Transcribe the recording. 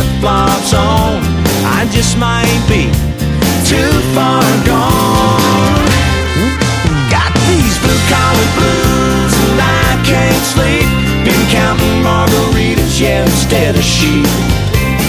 flip-flops on, I just might be too far gone. Got these blue-collar blues and I can't sleep. Been counting margaritas, yeah, instead of sheep.